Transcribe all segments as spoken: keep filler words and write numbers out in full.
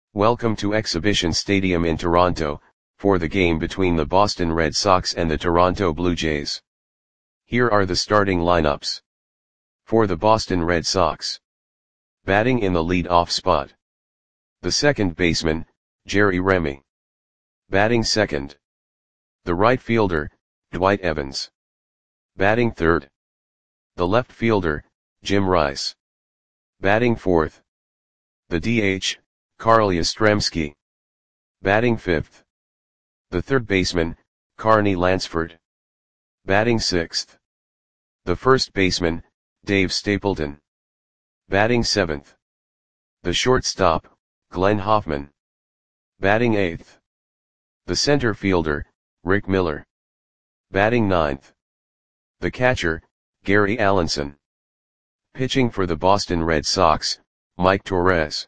Welcome to Exhibition Stadium in Toronto, for the game between the Boston Red Sox and the Toronto Blue Jays. Here are the starting lineups. For the Boston Red Sox. Batting in the lead-off spot. The second baseman, Jerry Remy. Batting second. The right fielder, Dwight Evans. Batting third. The left fielder, Jim Rice. Batting fourth. The D H, Carl Yastrzemski. Batting fifth. The third baseman, Carney Lansford. Batting sixth. The first baseman, Dave Stapleton. Batting seventh. The shortstop, Glenn Hoffman. Batting eighth. The center fielder, Rick Miller. Batting ninth. The catcher, Gary Allenson. Pitching for the Boston Red Sox, Mike Torres.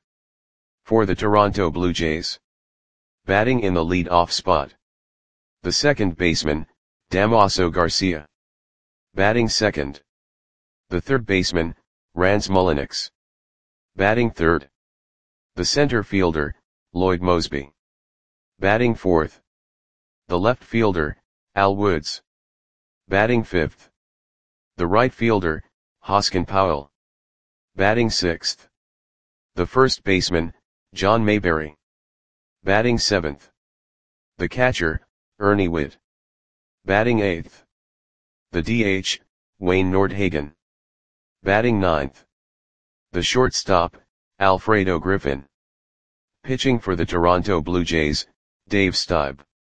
For the Toronto Blue Jays. Batting in the lead-off spot. The second baseman, Damaso Garcia. Batting second. The third baseman, Rance Mulliniks. Batting third. The center fielder, Lloyd Moseby. Batting fourth. The left fielder, Al Woods. Batting fifth. The right fielder, Hoskin Powell. Batting sixth. The first baseman, John Mayberry. Batting seventh. The catcher, Ernie Whitt. Batting eighth. The D H, Wayne Nordhagen. Batting ninth. The shortstop, Alfredo Griffin. Pitching for the Toronto Blue Jays, Dave Stieb.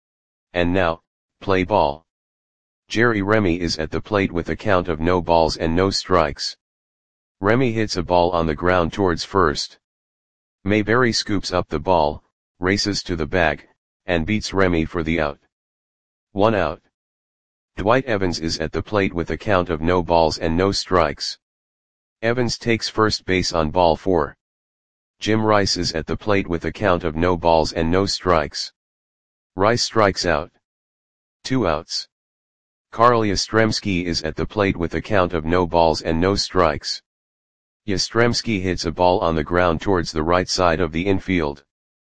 And now, play ball. Jerry Remy is at the plate with a count of no balls and no strikes. Remy hits a ball on the ground towards first. Mayberry scoops up the ball, races to the bag, and beats Remy for the out. One out. Dwight Evans is at the plate with a count of no balls and no strikes. Evans takes first base on ball four. Jim Rice is at the plate with a count of no balls and no strikes. Rice strikes out. Two outs. Carl Yastrzemski is at the plate with a count of no balls and no strikes. Yastrzemski hits a ball on the ground towards the right side of the infield.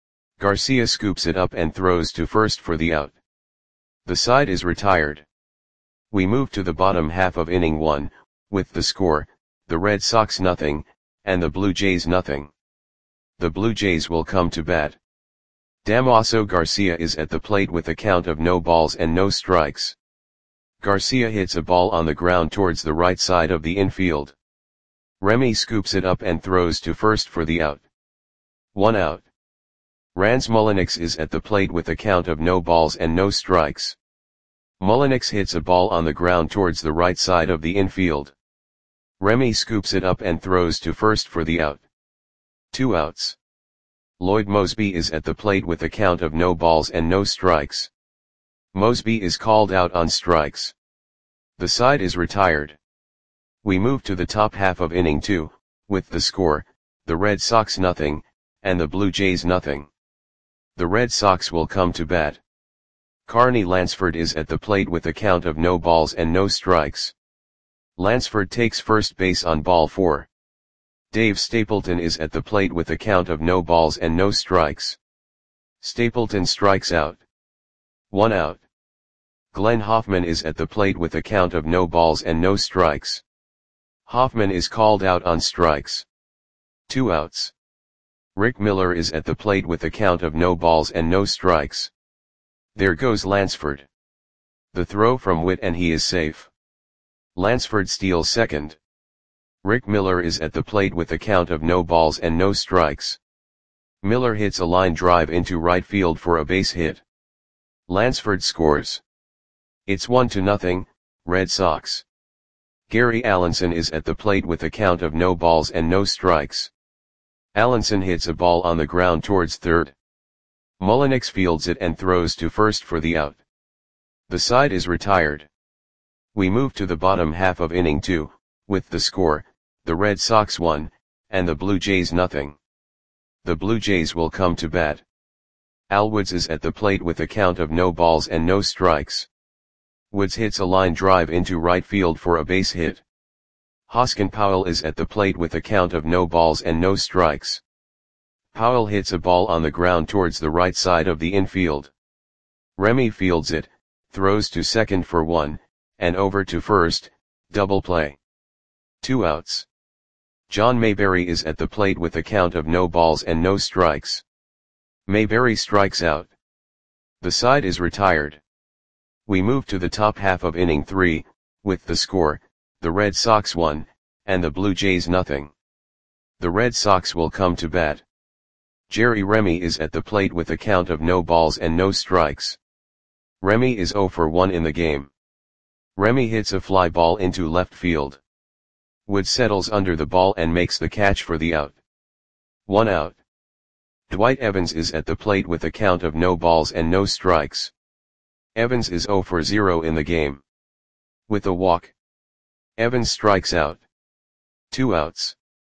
Garcia scoops it up and throws to first for the out. The side is retired. We move to the bottom half of inning one, with the score, the Red Sox nothing, and the Blue Jays nothing. The Blue Jays will come to bat. Damaso Garcia is at the plate with a count of no balls and no strikes. Garcia hits a ball on the ground towards the right side of the infield. Remy scoops it up and throws to first for the out. One out. Rance Mulliniks is at the plate with a count of no balls and no strikes. Mulliniks hits a ball on the ground towards the right side of the infield. Remy scoops it up and throws to first for the out. Two outs. Lloyd Moseby is at the plate with a count of no balls and no strikes. Moseby is called out on strikes. The side is retired. We move to the top half of inning two, with the score, the Red Sox nothing, and the Blue Jays nothing. The Red Sox will come to bat. Carney Lansford is at the plate with a count of no balls and no strikes. Lansford takes first base on ball four. Dave Stapleton is at the plate with a count of no balls and no strikes. Stapleton strikes out. One out. Glenn Hoffman is at the plate with a count of no balls and no strikes. Hoffman is called out on strikes. Two outs. Rick Miller is at the plate with a count of no balls and no strikes. There goes Lansford. The throw from Whitt and he is safe. Lansford steals second. Rick Miller is at the plate with a count of no balls and no strikes. Miller hits a line drive into right field for a base hit. Lansford scores. It's one to nothing, Red Sox. Gary Allenson is at the plate with a count of no balls and no strikes. Allenson hits a ball on the ground towards third. Mulliniks fields it and throws to first for the out. The side is retired. We move to the bottom half of inning two, with the score, the Red Sox one, and the Blue Jays nothing. The Blue Jays will come to bat. Al Woods is at the plate with a count of no balls and no strikes. Woods hits a line drive into right field for a base hit. Hoskin Powell is at the plate with a count of no balls and no strikes. Powell hits a ball on the ground towards the right side of the infield. Remy fields it, throws to second for one, and over to first, double play. Two outs. John Mayberry is at the plate with a count of no balls and no strikes. Mayberry strikes out. The side is retired. We move to the top half of inning three, with the score, the Red Sox one, and the Blue Jays nothing. The Red Sox will come to bat. Jerry Remy is at the plate with a count of no balls and no strikes. Remy is oh for one in the game. Remy hits a fly ball into left field. Wood settles under the ball and makes the catch for the out. One out. Dwight Evans is at the plate with a count of no balls and no strikes. Evans is oh for zero in the game. With a walk, Evans strikes out. Two outs.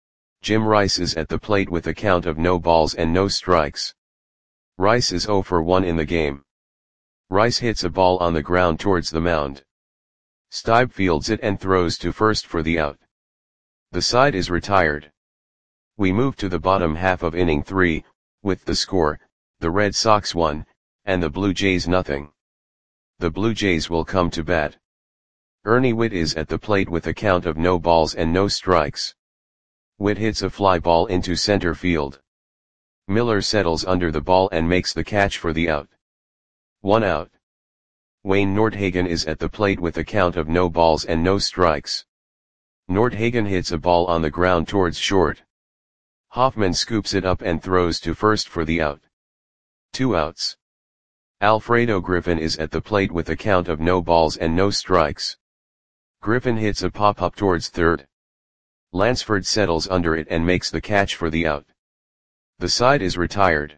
Jim Rice is at the plate with a count of no balls and no strikes. Rice is oh for one in the game. Rice hits a ball on the ground towards the mound. Stibe fields it and throws to first for the out. The side is retired. We move to the bottom half of inning three, with the score, the Red Sox one, and the Blue Jays nothing. The Blue Jays will come to bat. Ernie Whitt is at the plate with a count of no balls and no strikes. Whitt hits a fly ball into center field. Miller settles under the ball and makes the catch for the out. One out. Wayne Nordhagen is at the plate with a count of no balls and no strikes. Nordhagen hits a ball on the ground towards short. Hoffman scoops it up and throws to first for the out. Two outs. Alfredo Griffin is at the plate with a count of no balls and no strikes. Griffin hits a pop-up towards third. Lansford settles under it and makes the catch for the out. The side is retired.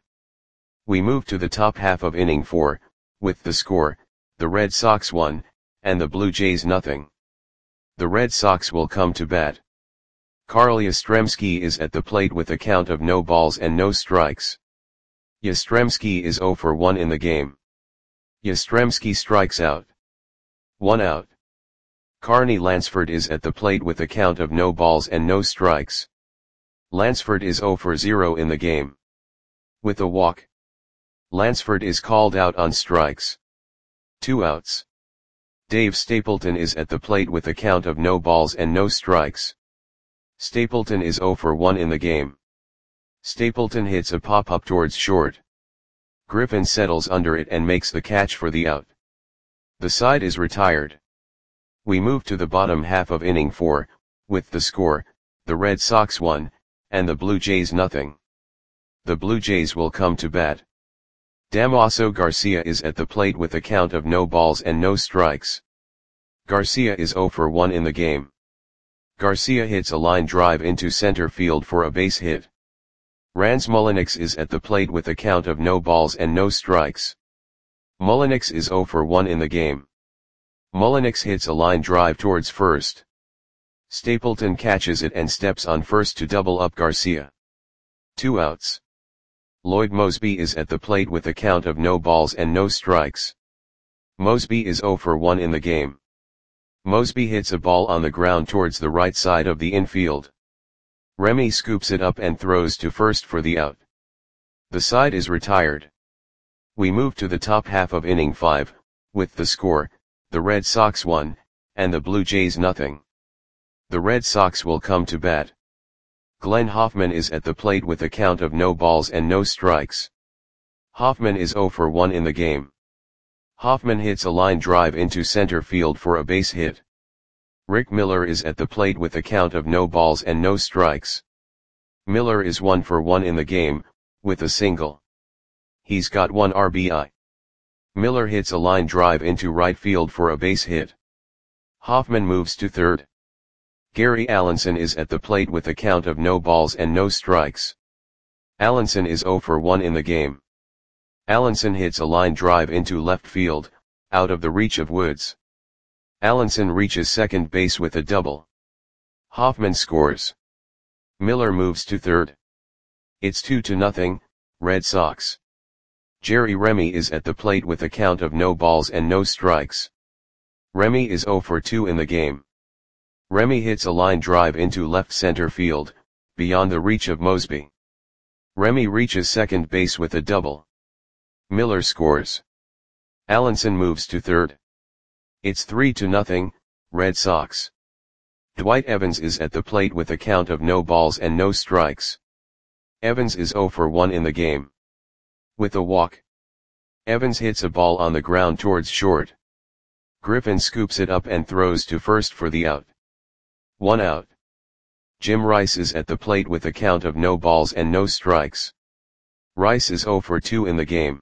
We move to the top half of inning four, with the score, the Red Sox one, and the Blue Jays nothing. The Red Sox will come to bat. Carl Yastrzemski is at the plate with a count of no balls and no strikes. Yastrzemski is oh for one in the game. Yastrzemski strikes out. One out. Carney Lansford is at the plate with a count of no balls and no strikes. Lansford is oh for zero in the game. With a walk, Lansford is called out on strikes. Two outs. Dave Stapleton is at the plate with a count of no balls and no strikes. Stapleton is oh for one in the game. Stapleton hits a pop-up towards short. Griffin settles under it and makes the catch for the out. The side is retired. We move to the bottom half of inning four, with the score, the Red Sox one, and the Blue Jays nothing. The Blue Jays will come to bat. Damaso Garcia is at the plate with a count of no balls and no strikes. Garcia is oh for one in the game. Garcia hits a line drive into center field for a base hit. Rans Mulliniks is at the plate with a count of no balls and no strikes. Mulliniks is oh for one in the game. Mulliniks hits a line drive towards first. Stapleton catches it and steps on first to double up Garcia. Two outs. Lloyd Mosby is at the plate with a count of no balls and no strikes. Mosby is oh for one in the game. Mosby hits a ball on the ground towards the right side of the infield. Remy scoops it up and throws to first for the out. The side is retired. We move to the top half of inning five, with the score, the Red Sox one, and the Blue Jays nothing. The Red Sox will come to bat. Glenn Hoffman is at the plate with a count of no balls and no strikes. Hoffman is oh for one in the game. Hoffman hits a line drive into center field for a base hit. Rick Miller is at the plate with a count of no balls and no strikes. Miller is one for one in the game, with a single. He's got one R B I. Miller hits a line drive into right field for a base hit. Hoffman moves to third. Gary Allenson is at the plate with a count of no balls and no strikes. Allenson is oh for one in the game. Allenson hits a line drive into left field, out of the reach of Woods. Allenson reaches second base with a double. Hoffman scores. Miller moves to third. It's two to nothing, Red Sox. Jerry Remy is at the plate with a count of no balls and no strikes. Remy is oh for two in the game. Remy hits a line drive into left center field, beyond the reach of Mosby. Remy reaches second base with a double. Miller scores. Allenson moves to third. It's three to nothing, Red Sox. Dwight Evans is at the plate with a count of no balls and no strikes. Evans is zero for one in the game. With a walk. Evans hits a ball on the ground towards short. Griffin scoops it up and throws to first for the out. One out. Jim Rice is at the plate with a count of no balls and no strikes. Rice is zero for two in the game.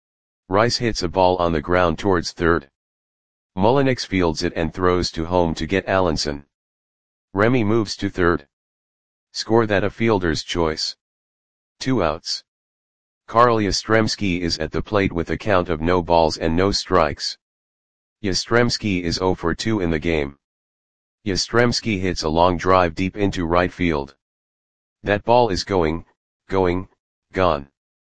Rice hits a ball on the ground towards third. Mullenix fields it and throws to home to get Allenson. Remy moves to third. Score that a fielder's choice. Two outs. Carl Yastrzemski is at the plate with a count of no balls and no strikes. Yastrzemski is zero for two in the game. Yastrzemski hits a long drive deep into right field. That ball is going, going, gone.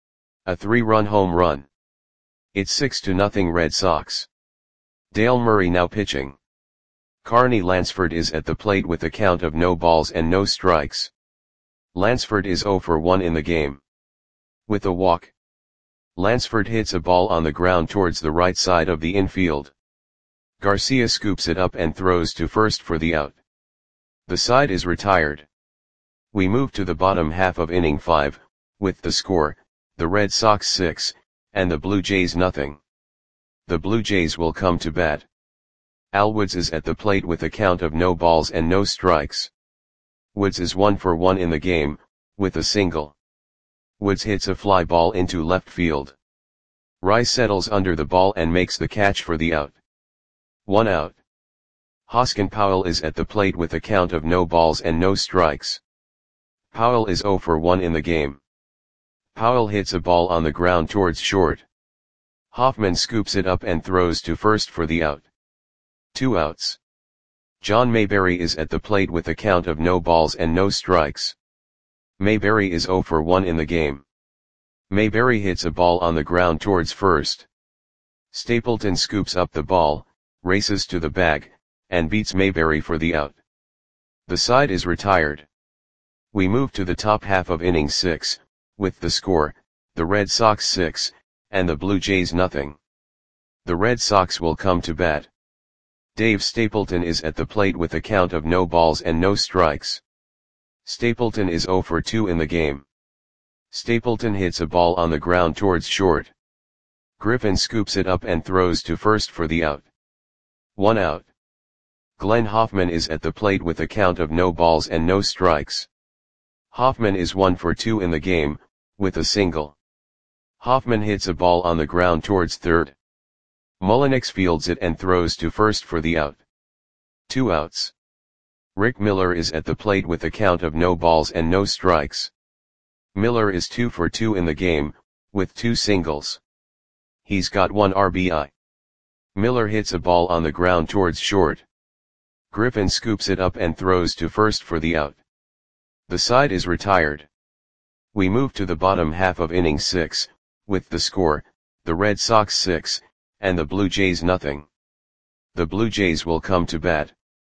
A three-run home run. It's six to nothing Red Sox. Dale Murray now pitching. Carney Lansford is at the plate with a count of no balls and no strikes. Lansford is zero for one in the game. With a walk. Lansford hits a ball on the ground towards the right side of the infield. Garcia scoops it up and throws to first for the out. The side is retired. We move to the bottom half of inning five, with the score, the Red Sox six, and the Blue Jays nothing. The Blue Jays will come to bat. Al Woods is at the plate with a count of no balls and no strikes. Woods is one for one in the game, with a single. Woods hits a fly ball into left field. Rice settles under the ball and makes the catch for the out. One out. Hoskin Powell is at the plate with a count of no balls and no strikes. Powell is zero for one in the game. Powell hits a ball on the ground towards short. Hoffman scoops it up and throws to first for the out. Two outs. John Mayberry is at the plate with a count of no balls and no strikes. Mayberry is zero for one in the game. Mayberry hits a ball on the ground towards first. Stapleton scoops up the ball, races to the bag, and beats Mayberry for the out. The side is retired. We move to the top half of inning six, with the score, the Red Sox six, and the Blue Jays nothing. The Red Sox will come to bat. Dave Stapleton is at the plate with a count of no balls and no strikes. Stapleton is zero for two in the game. Stapleton hits a ball on the ground towards short. Griffin scoops it up and throws to first for the out. One out. Glenn Hoffman is at the plate with a count of no balls and no strikes. Hoffman is one for two in the game, with a single. Hoffman hits a ball on the ground towards third. Mullenix fields it and throws to first for the out. Two outs. Rick Miller is at the plate with a count of no balls and no strikes. Miller is two for two in the game, with two singles. He's got one R B I. Miller hits a ball on the ground towards short. Griffin scoops it up and throws to first for the out. The side is retired. We move to the bottom half of inning six, with the score, the Red Sox six, and the Blue Jays nothing. The Blue Jays will come to bat.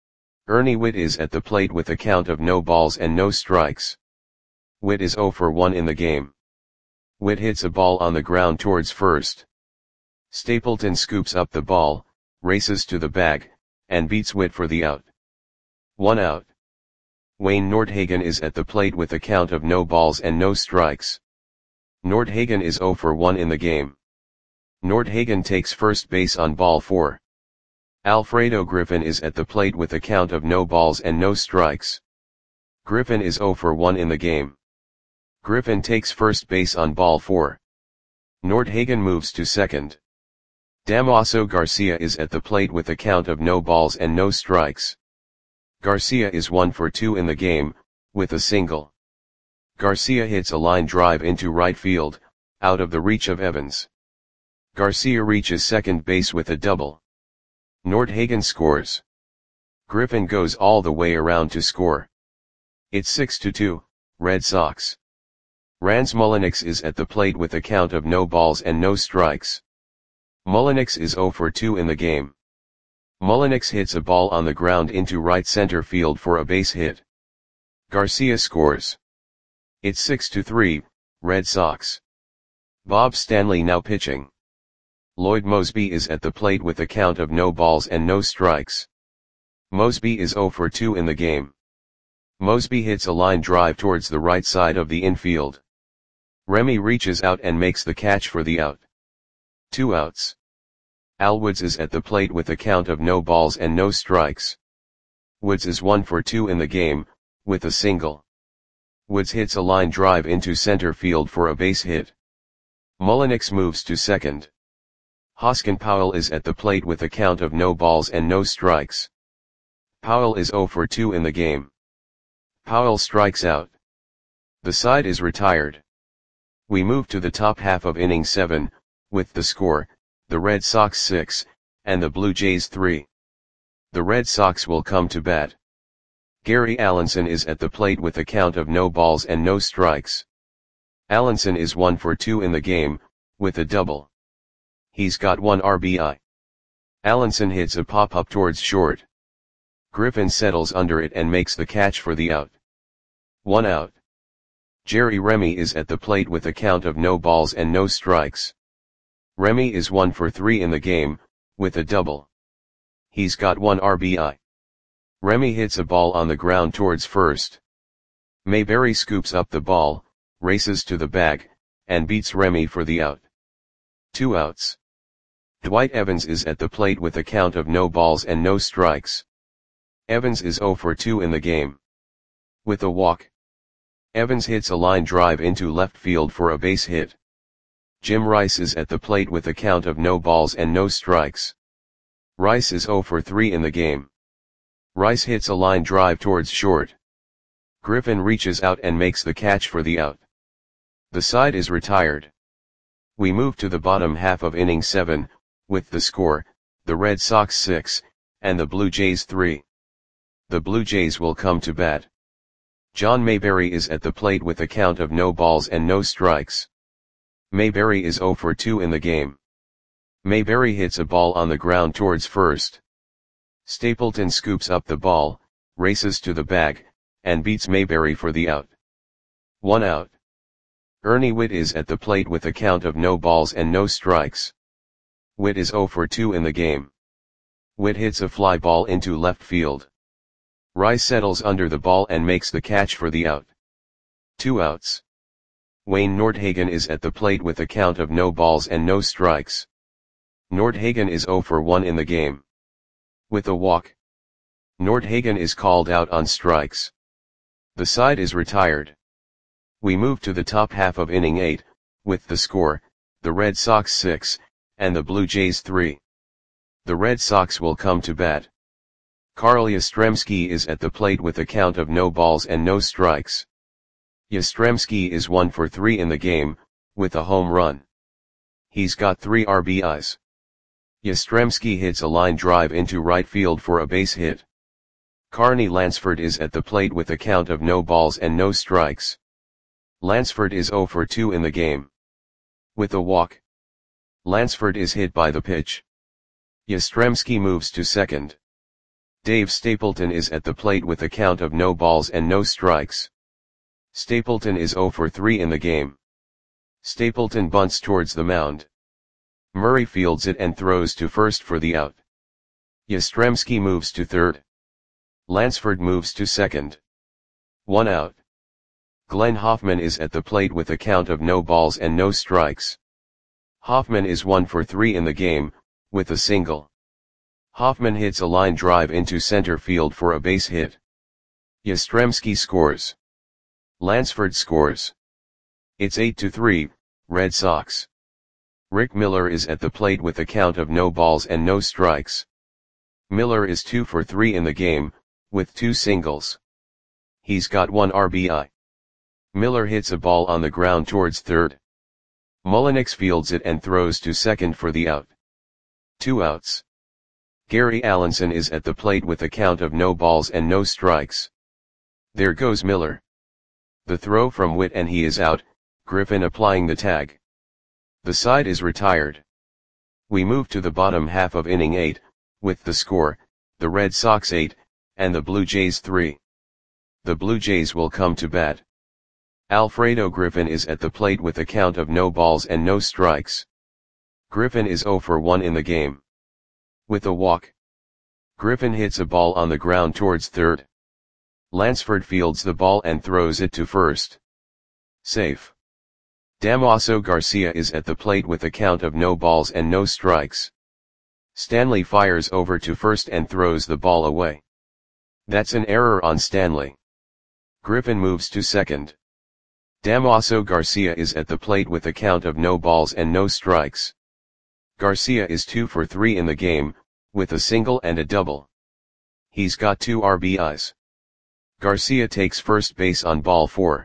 Ernie Whitt is at the plate with a count of no balls and no strikes. Whitt is zero for one in the game. Whitt hits a ball on the ground towards first. Stapleton scoops up the ball, races to the bag, and beats Whitt for the out. One out. Wayne Nordhagen is at the plate with a count of no balls and no strikes. Nordhagen is zero for one in the game. Nordhagen takes first base on ball four. Alfredo Griffin is at the plate with a count of no balls and no strikes. Griffin is zero for one in the game. Griffin takes first base on ball four. Nordhagen moves to second. Damaso Garcia is at the plate with a count of no balls and no strikes. Garcia is one for two in the game, with a single. Garcia hits a line drive into right field, out of the reach of Evans. Garcia reaches second base with a double. Nordhagen scores. Griffin goes all the way around to score. It's six to two, Red Sox. Rans Mullenix is at the plate with a count of no balls and no strikes. Mullenix is zero for two in the game. Mullenix hits a ball on the ground into right center field for a base hit. Garcia scores. It's six to three, Red Sox. Bob Stanley now pitching. Lloyd Moseby is at the plate with a count of no balls and no strikes. Moseby is zero for two in the game. Moseby hits a line drive towards the right side of the infield. Remy reaches out and makes the catch for the out. Two outs. Al Woods is at the plate with a count of no balls and no strikes. Woods is one for two in the game, with a single. Woods hits a line drive into center field for a base hit. Mullenix moves to second. Hoskin Powell is at the plate with a count of no balls and no strikes. Powell is zero for two in the game. Powell strikes out. The side is retired. We move to the top half of inning seven, with the score, the Red Sox six, and the Blue Jays three. The Red Sox will come to bat. Gary Allenson is at the plate with a count of no balls and no strikes. Allenson is one for two in the game, with a double. He's got one R B I. Allenson hits a pop-up towards short. Griffin settles under it and makes the catch for the out. One out. Jerry Remy is at the plate with a count of no balls and no strikes. Remy is one for three in the game, with a double. He's got one R B I. Remy hits a ball on the ground towards first. Mayberry scoops up the ball, races to the bag, and beats Remy for the out. Two outs. Dwight Evans is at the plate with a count of no balls and no strikes. Evans is zero for two in the game. With a walk. Evans hits a line drive into left field for a base hit. Jim Rice is at the plate with a count of no balls and no strikes. Rice is zero for three in the game. Rice hits a line drive towards short. Griffin reaches out and makes the catch for the out. The side is retired. We move to the bottom half of inning seven, with the score, the Red Sox six, and the Blue Jays three. The Blue Jays will come to bat. John Mayberry is at the plate with a count of no balls and no strikes. Mayberry is zero for two in the game. Mayberry hits a ball on the ground towards first. Stapleton scoops up the ball, races to the bag, and beats Mayberry for the out. One out. Ernie Whitt is at the plate with a count of no balls and no strikes. Whitt is zero for two in the game. Whitt hits a fly ball into left field. Rice settles under the ball and makes the catch for the out. Two outs. Wayne Nordhagen is at the plate with a count of no balls and no strikes. Nordhagen is zero for one in the game. With a walk. Nordhagen is called out on strikes. The side is retired. We move to the top half of inning eight, with the score, the Red Sox six, and the Blue Jays three. The Red Sox will come to bat. Carl Yastrzemski is at the plate with a count of no balls and no strikes. Yastrzemski is one for three in the game, with a home run. He's got three R B Is. Yastrzemski hits a line drive into right field for a base hit. Carney Lansford is at the plate with a count of no balls and no strikes. Lansford is zero for two in the game. With a walk. Lansford is hit by the pitch. Yastrzemski moves to second. Dave Stapleton is at the plate with a count of no balls and no strikes. Stapleton is zero for three in the game. Stapleton bunts towards the mound. Murray fields it and throws to first for the out. Yastrzemski moves to third. Lansford moves to second. One out. Glenn Hoffman is at the plate with a count of no balls and no strikes. Hoffman is one for three in the game, with a single. Hoffman hits a line drive into center field for a base hit. Yastrzemski scores. Lansford scores. It's eight to three, Red Sox. Rick Miller is at the plate with a count of no balls and no strikes. Miller is two for three in the game, with two singles. He's got one R B I. Miller hits a ball on the ground towards third. Mullenix fields it and throws to second for the out. Two outs. Gary Allenson is at the plate with a count of no balls and no strikes. There goes Miller. The throw from Whitt and he is out, Griffin applying the tag. The side is retired. We move to the bottom half of inning eight, with the score, the Red Sox eight, and the Blue Jays three. The Blue Jays will come to bat. Alfredo Griffin is at the plate with a count of no balls and no strikes. Griffin is zero for one in the game. With a walk, Griffin hits a ball on the ground towards third. Lansford fields the ball and throws it to first. Safe. Damaso Garcia is at the plate with a count of no balls and no strikes. Stanley fires over to first and throws the ball away. That's an error on Stanley. Griffin moves to second. Damaso Garcia is at the plate with a count of no balls and no strikes. Garcia is two for three in the game, with a single and a double. He's got two R B Is. Garcia takes first base on ball four.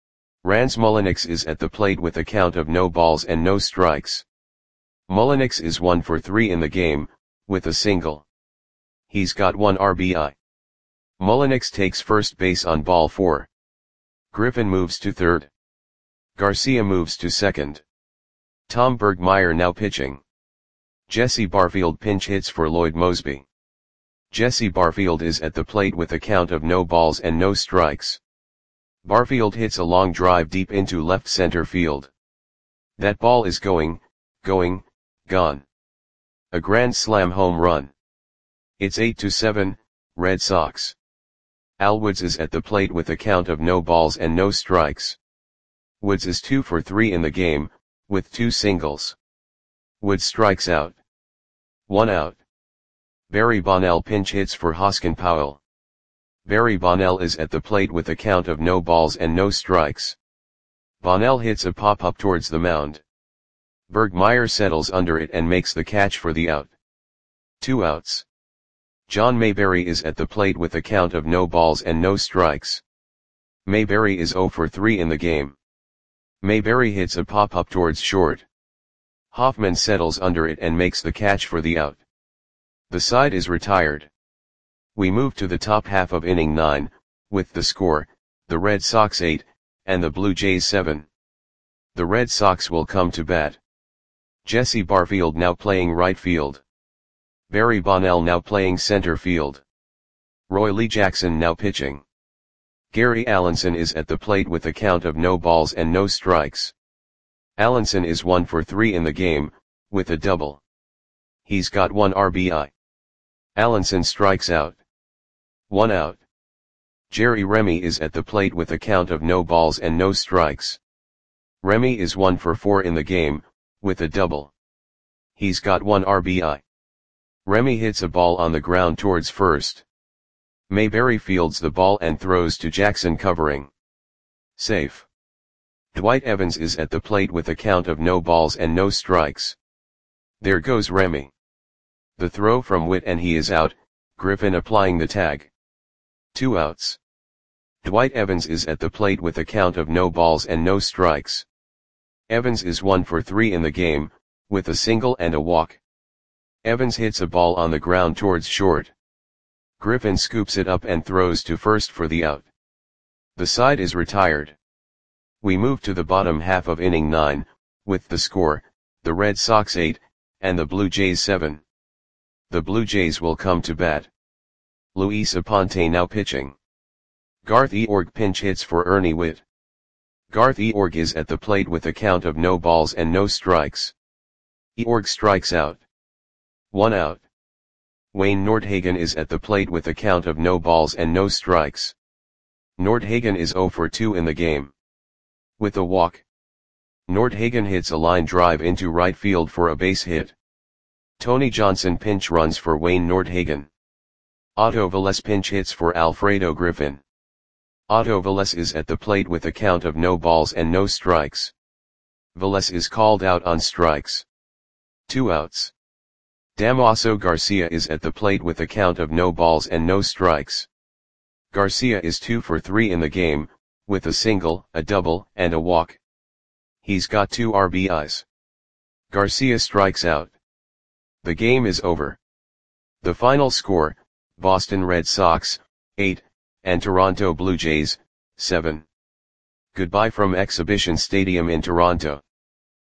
Rans Mulliniks is at the plate with a count of no balls and no strikes. Mulliniks is one for three in the game, with a single. He's got one R B I. Mulliniks takes first base on ball four. Griffin moves to third. Garcia moves to second. Tom Bergmeyer now pitching. Jesse Barfield pinch hits for Lloyd Moseby. Jesse Barfield is at the plate with a count of no balls and no strikes. Barfield hits a long drive deep into left center field. That ball is going, going, gone. A grand slam home run. It's eight to seven, Red Sox. Al Woods is at the plate with a count of no balls and no strikes. Woods is two for three in the game, with two singles. Woods strikes out. One out. Barry Bonnell pinch hits for Hoskin Powell. Barry Bonnell is at the plate with a count of no balls and no strikes. Bonnell hits a pop-up towards the mound. Bergmeyer settles under it and makes the catch for the out. Two outs. John Mayberry is at the plate with a count of no balls and no strikes. Mayberry is zero for three in the game. Mayberry hits a pop-up towards short. Hoffman settles under it and makes the catch for the out. The side is retired. We move to the top half of inning nine, with the score, the Red Sox eight, and the Blue Jays seven. The Red Sox will come to bat. Jesse Barfield now playing right field. Barry Bonnell now playing center field. Roy Lee Jackson now pitching. Gary Allenson is at the plate with a count of no balls and no strikes. Allenson is one for three in the game, with a double. He's got one R B I. Allenson strikes out. One out. Jerry Remy is at the plate with a count of no balls and no strikes. Remy is one for four in the game, with a double. He's got one R B I. Remy hits a ball on the ground towards first. Mayberry fields the ball and throws to Jackson covering. Safe. Dwight Evans is at the plate with a count of no balls and no strikes. There goes Remy. The throw from Witt and he is out, Griffin applying the tag. Two outs. Dwight Evans is at the plate with a count of no balls and no strikes. Evans is one for three in the game, with a single and a walk. Evans hits a ball on the ground towards short. Griffin scoops it up and throws to first for the out. The side is retired. We move to the bottom half of inning nine, with the score, the Red Sox eight, and the Blue Jays seven. The Blue Jays will come to bat. Luis Aponte now pitching. Garth Eorg pinch hits for Ernie Witt. Garth Eorg is at the plate with a count of no balls and no strikes. Eorg strikes out. One out. Wayne Nordhagen is at the plate with a count of no balls and no strikes. Nordhagen is zero for two in the game. With a walk, Nordhagen hits a line drive into right field for a base hit. Tony Johnson pinch runs for Wayne Nordhagen. Otto Velez pinch hits for Alfredo Griffin. Otto Velez is at the plate with a count of no balls and no strikes. Velez is called out on strikes. Two outs. Damaso Garcia is at the plate with a count of no balls and no strikes. Garcia is two for three in the game, with a single, a double, and a walk. He's got two R B Is. Garcia strikes out. The game is over. The final score, Boston Red Sox, eight, and Toronto Blue Jays, seven. Goodbye from Exhibition Stadium in Toronto.